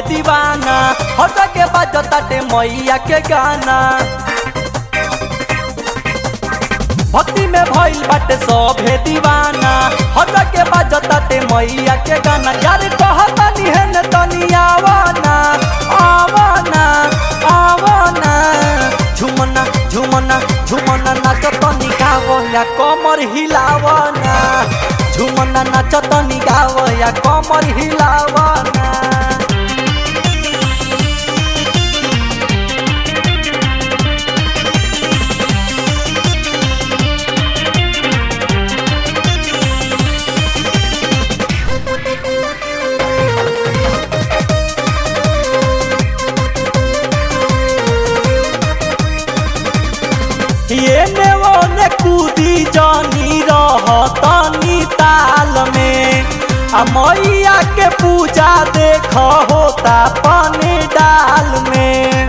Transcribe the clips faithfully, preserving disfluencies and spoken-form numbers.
दीवाना हट के बाजताटे मैया के गाना। भक्ति में भइल बाटे सभे दीवाना हट के बाजताटे मैया के गाना। यार कहतानी है न तनी आवना आवना आवना झुमना झुमना झुमना नाच तनी गावो या कमर हिलावना। झुमना नाच तनी गावो या कमर हिलावना। ये ने वो ने कूदी जानी रहतनी ताल में आ मैया के पूजा देख होता पानी डाल में।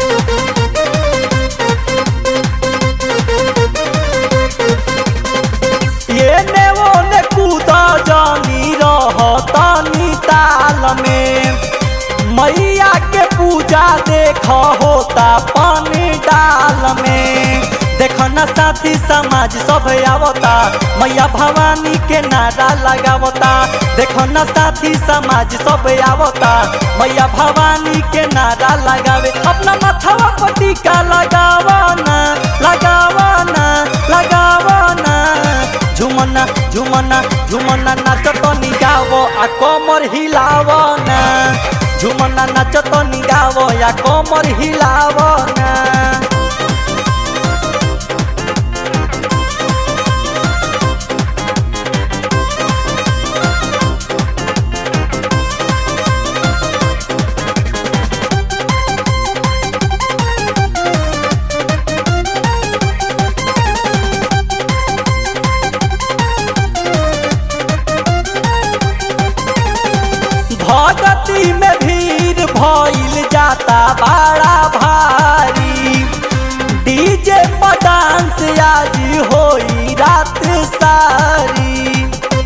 ये ने वो ने कूदा जानी रहतनी ताल में मैया के पूजा देख होता पानी डाल में। देखो ना साथी समाज सब आवता मैया भवानी के नारा लगावता। देखो ना साथी समाज सब आवता मैया भवानी के नारा लगावे। अपना माथवा पर टीका लगावना लगावना लगावना। झुमना झुमना झुमना नाच तनी गावो आ कमर हिलावना। झुमना नाच तनी गावो या कमर हिलावना। भगती में भीड़ भइल जाता बड़ा भारी। डीजे पर डांस आज होई रात सारी।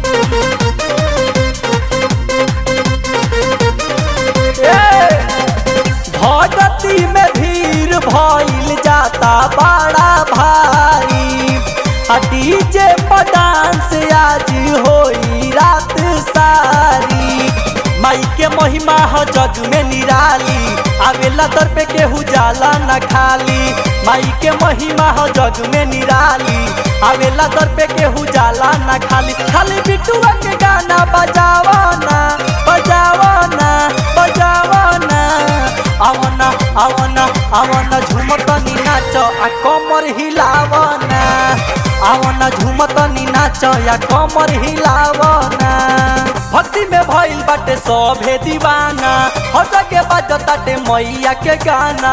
भगती में भीड़ भइल जाता बड़ा भारी। डीजे पर डांस आज होई रात सारी। माई के महिमा हो जग में निराली आवेला दर पे केहू जाला न खाली। माई के महिमा हो जग में निराली आवेला दर पे केहू जाला न खाली। खाली बिटुआ के गाना बजावना बजावना बजावना। आवना आवना आवना झुमतनी नाच आ कमर हिलावना। आवना झुमतनी नाच या कमर हिलावना। भक्ति में भइल बाटे सभे दीवाना हट के बाजताटे मैया के गाना।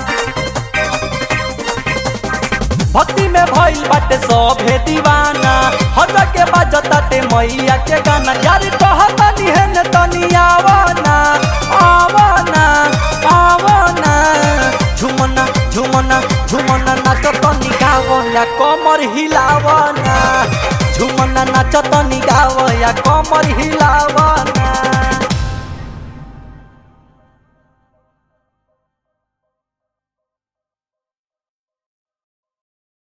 भक्ति में भइल बाटे सभे दीवाना हट के बाजताटे मैया के गाना। यार कहतानी है न तनी आवना आवना आवना। झुमना झुमना झुमना नाच तनी गावो या कमर हिलावना। झुमना नाच तनी गावो या कमर हिलावना।